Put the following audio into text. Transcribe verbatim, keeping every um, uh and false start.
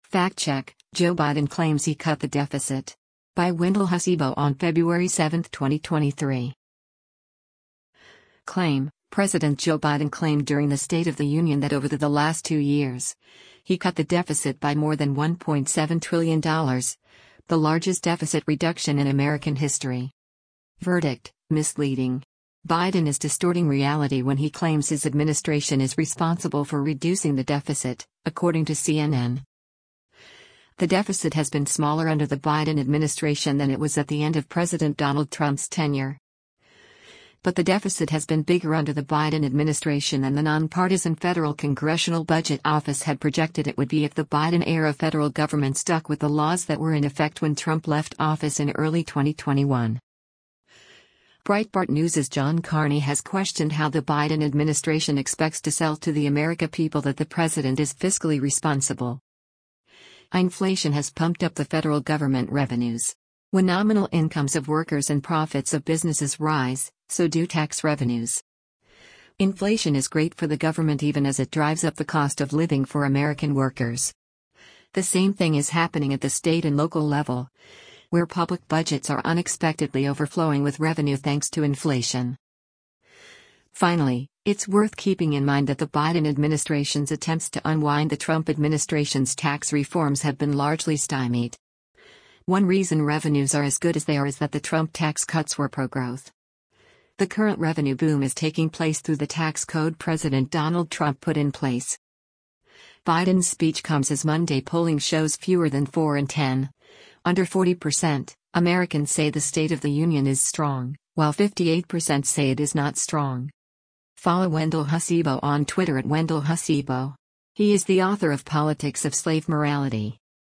Fact check: Joe Biden claims he cut the deficit. By Wendell Husibo on February seventh, twenty twenty-three. Claim: President Joe Biden claimed during the State of the Union that over the, the last two years, he cut the deficit by more than one point seven trillion dollars, the largest deficit reduction in American history. Verdict: misleading. Biden is distorting reality when he claims his administration is responsible for reducing the deficit, according to C N N. The deficit has been smaller under the Biden administration than it was at the end of President Donald Trump's tenure. But the deficit has been bigger under the Biden administration than the nonpartisan Federal Congressional Budget Office had projected it would be if the Biden-era federal government stuck with the laws that were in effect when Trump left office in early twenty twenty-one. Breitbart News' John Carney has questioned how the Biden administration expects to sell to the American people that the president is fiscally responsible. Inflation has pumped up the federal government revenues. When nominal incomes of workers and profits of businesses rise, so do tax revenues. Inflation is great for the government even as it drives up the cost of living for American workers. The same thing is happening at the state and local level, where public budgets are unexpectedly overflowing with revenue thanks to inflation. Finally, it's worth keeping in mind that the Biden administration's attempts to unwind the Trump administration's tax reforms have been largely stymied. One reason revenues are as good as they are is that the Trump tax cuts were pro-growth. The current revenue boom is taking place through the tax code President Donald Trump put in place. Biden's speech comes as Monday polling shows fewer than four in ten, under forty percent, Americans say the State of the Union is strong, while fifty-eight percent say it is not strong. Follow Wendell Husibo on Twitter at Wendell Husibo. He is the author of Politics of Slave Morality.